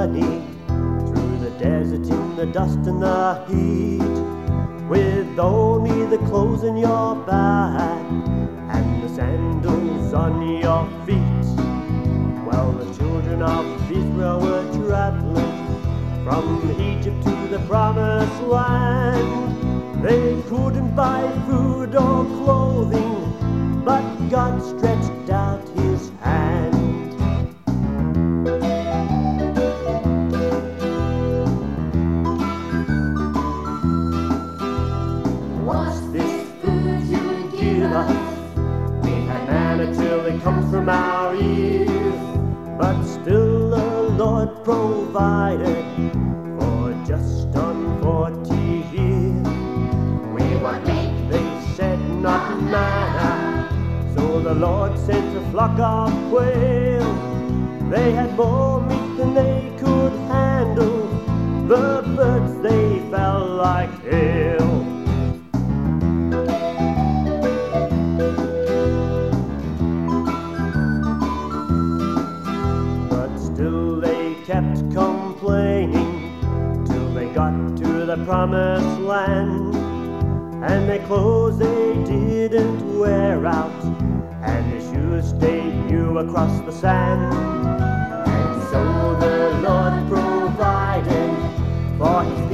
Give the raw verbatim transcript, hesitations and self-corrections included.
journey through the desert in the dust and the heat, with only the clothes in your back and the sandals on your feet. Well, the children of Israel were traveling from Egypt to the promised land. They couldn't buy food or clothing, but God stretched out his hand. What's this food you give us? We had manna till it comes from our ears, but still the Lord provided for just on forty years. We want meat, they said, not manna, so the Lord sent a flock of quail. They had more meat than they could handle, the birds they fell like hail. But still they kept complaining till they got to the promised land, and their clothes they didn't wear out, and their shoes stayed new across the sand. And so the Lord provided for his